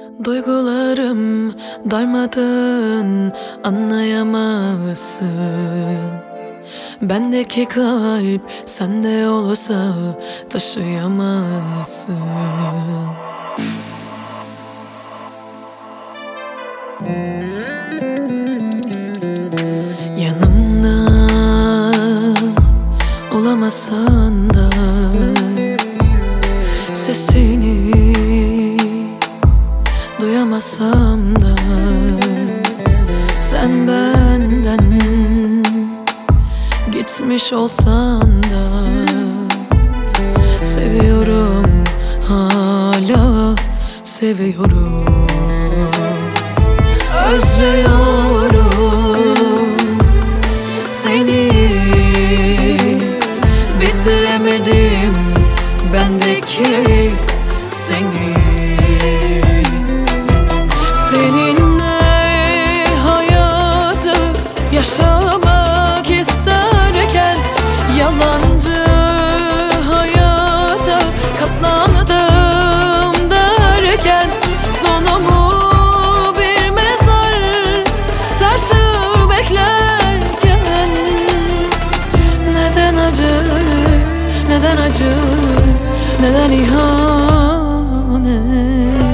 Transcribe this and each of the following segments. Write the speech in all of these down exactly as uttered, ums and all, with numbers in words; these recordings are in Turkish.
Duygularım darmadağın, anlayamazsın. Bendeki kalp sende olsa taşıyamazsın. Yanımda olamasan da sesini duyamasam da sen benden gitmiş olsan da seviyorum, hala seviyorum. Özlüyorum seni, bitiremedim bendeki seni. Seninle hayatı yaşamak isterken yalancı hayata katlandım derken sonumu bir mezar taşı beklerken neden acı, neden acı, neden ihanet?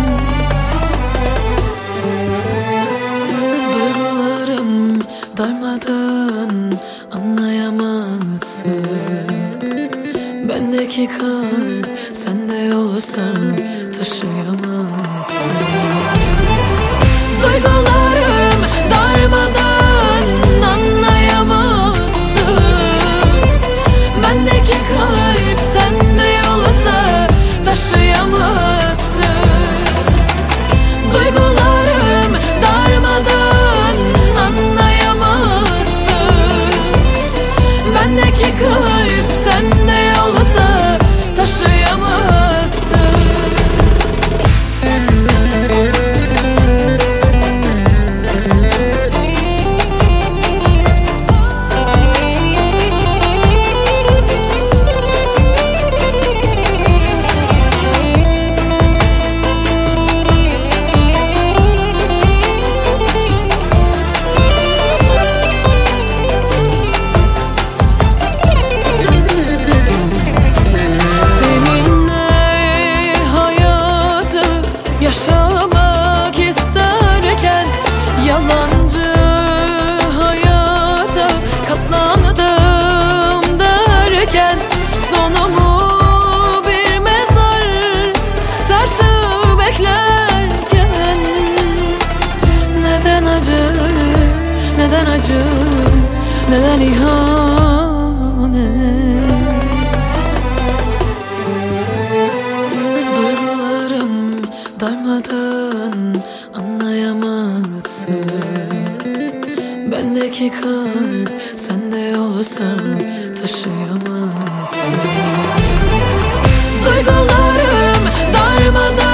Duygularım darmadağın, anlayamazsın. Bendeki kalp sende olsa taşıyamazsın. Duygularım darmadağın, anlayamazsın. Bendeki kalp sende olsa taşıyamazsın. Duygularım darmadağın, anlayamazsın. Bendeki kalp sende olsa taşıyamazsın. Yaşamak isterken yalancı hayata katlandım derken sonumu bir mezar taşı beklerken neden acı, neden acı, neden ihanet? Darmadağın, anlayamazsın. Bendeki kalp sende olsa taşıyamazsın. Duygularım darmadağın.